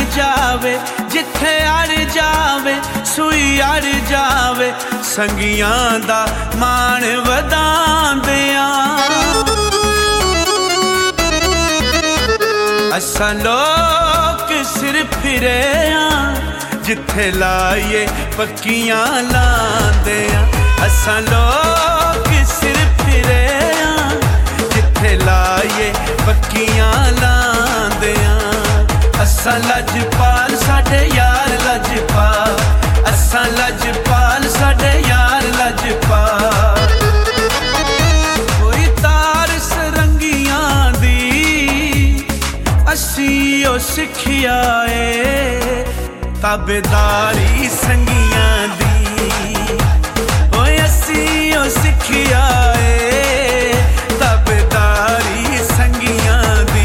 जावे जिथे अड़ जावे सुई अड़ जावे संगियां दा मान वधांदियां असां लोग सिर फिरे जिथे लाइए पक्कियां लांदियां असां लोग सिर फिरे जिथे लाइए पक्कियां लांदियां असां लजपाल साडे यार लजपाल असां लजपाल साडे यार लजपाल कोई तार सरंगियां दी असी ओ सिखिया ए ताबेदारी संगियां दी ओए असी ओ सिखिया ए ताबेदारी संगियां दी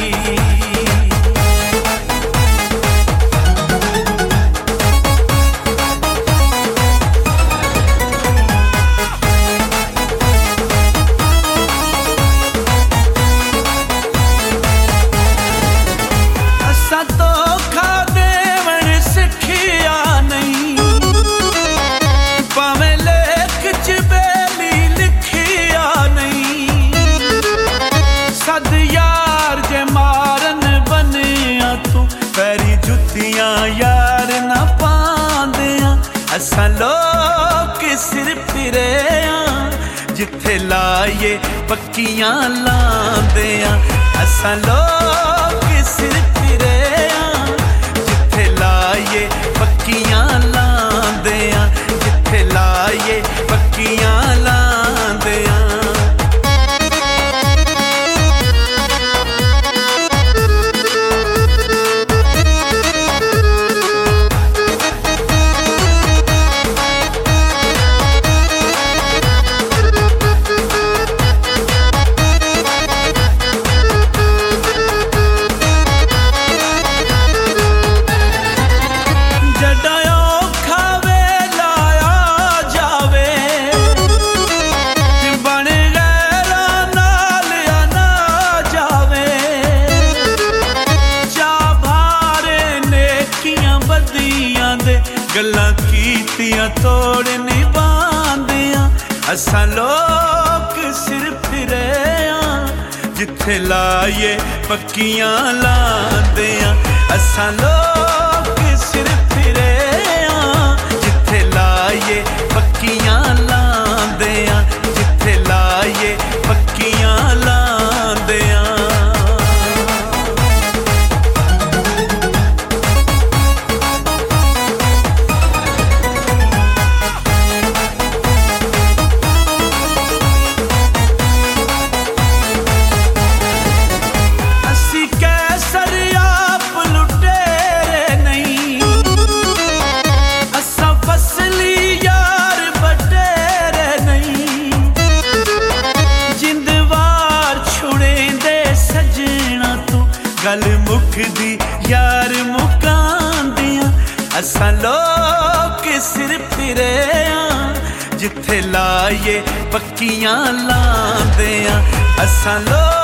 यार ना पांदियां असां लोग सिर फिरे जिथे लाइए पक्कियां लांदियां असां लोग सिर फिरे जिथे लाइए पक्कियां लांदियां जिथे लाइए पक्कियां लांदियां गल्लां कीतियां तोड़ नहीं बांदियां असां लोग सिर फिरे जिथे लाइए पक्कियां लांदियां असां लोग सिर फिरे जिथे लाइए पक्कियां लांदियां जिथे लाइए पक्कियां लांदियां गल मुकदी यार मुकांदियां असां लोग सिर फिरे जिथे लाइए पक्कियां लांदियां असां लोग